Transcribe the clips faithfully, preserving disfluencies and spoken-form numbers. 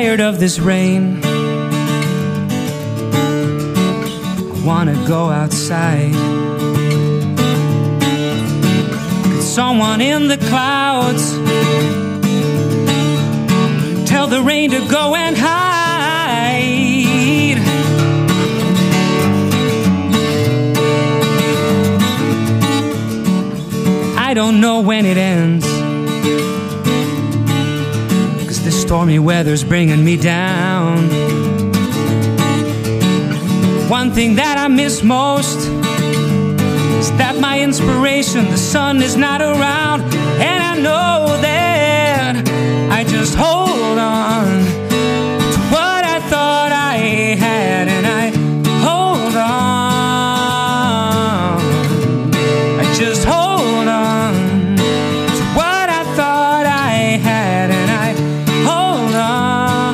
tired of this rain. I wanna go outside. Could someone in the clouds tell the rain to go and hide? I don't know when it ends, 'cause this stormy weather's bringing me down. One thing that I miss most is that my inspiration, the sun, is not around. And I know that I just hold on to what I thought I had, and I hold on. I just hold on to what I thought I had, and I hold on.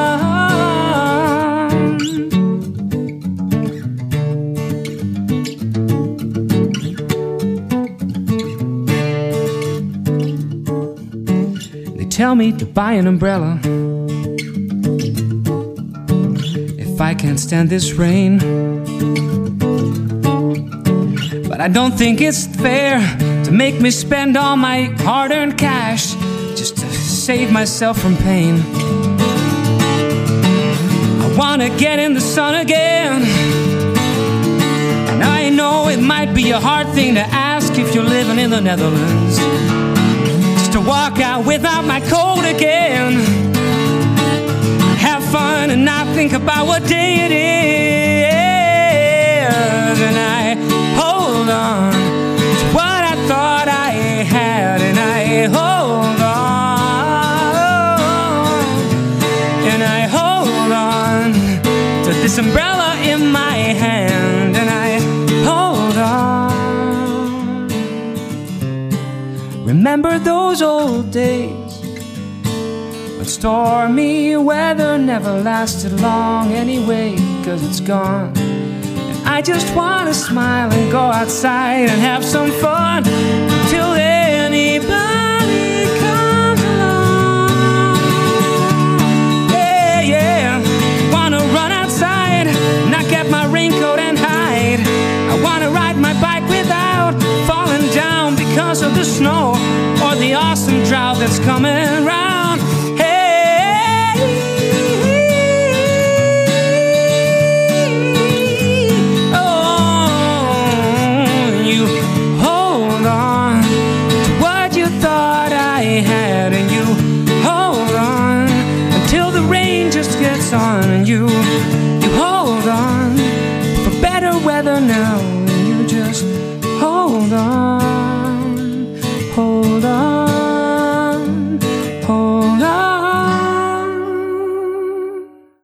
They tell me to buy an umbrella if I can't stand this rain. But I don't think it's fair to make me spend all my hard-earned cash just to save myself from pain. I wanna get in the sun again, and I know it might be a hard thing to ask if you're living in the Netherlands, just to walk out without my coat again, have fun and not think about what day it is. And I hold on to what I thought I had, and I hold on, and I hold on to this umbrella in my hand, and I hold on. Remember those old days when stormy weather never lasted long anyway, 'cause it's gone. I just wanna smile and go outside and have some fun until anybody comes along. Yeah, yeah. Wanna run outside, not get my raincoat and hide. I wanna ride my bike without falling down because of the snow or the awesome drought that's coming round. And you hold on until the rain just gets on, and you you hold on for better weather now, and you just hold on, hold on.